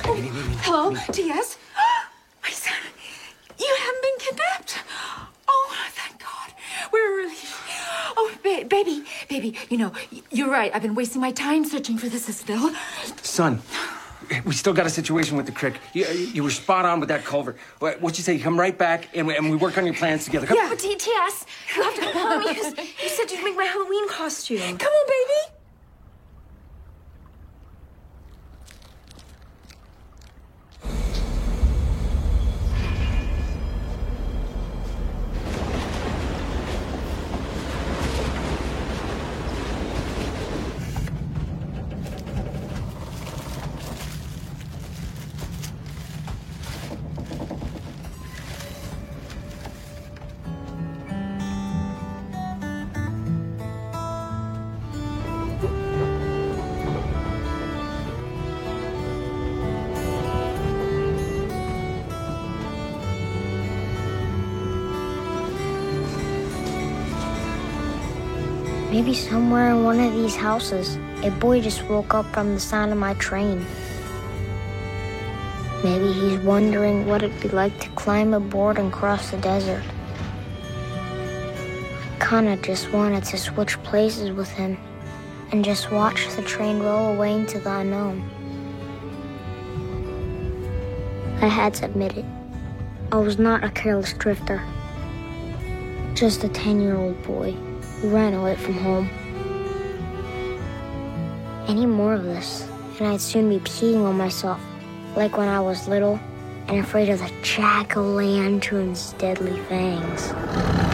Hello, T.S.? My son, you haven't been kidnapped? Oh, thank God. We're relieved. Oh, baby, you're right. I've been wasting my time searching for the citadel. Son, we still got a situation with the creek. You were spot on with that culvert. What'd you say? You come right back and we work on your plans together. Come. Yeah, but T.S., you have to come because you said you'd make my Halloween costume. Come on, baby. Maybe somewhere in one of these houses, a boy just woke up from the sound of my train. Maybe he's wondering what it'd be like to climb aboard and cross the desert. I kinda just wanted to switch places with him and just watch the train roll away into the unknown. I had to admit it. I was not a careless drifter. Just a 10-year-old boy who ran away from home. Any more of this, and I'd soon be peeing on myself, like when I was little and afraid of the jack-o'-lantern's deadly fangs.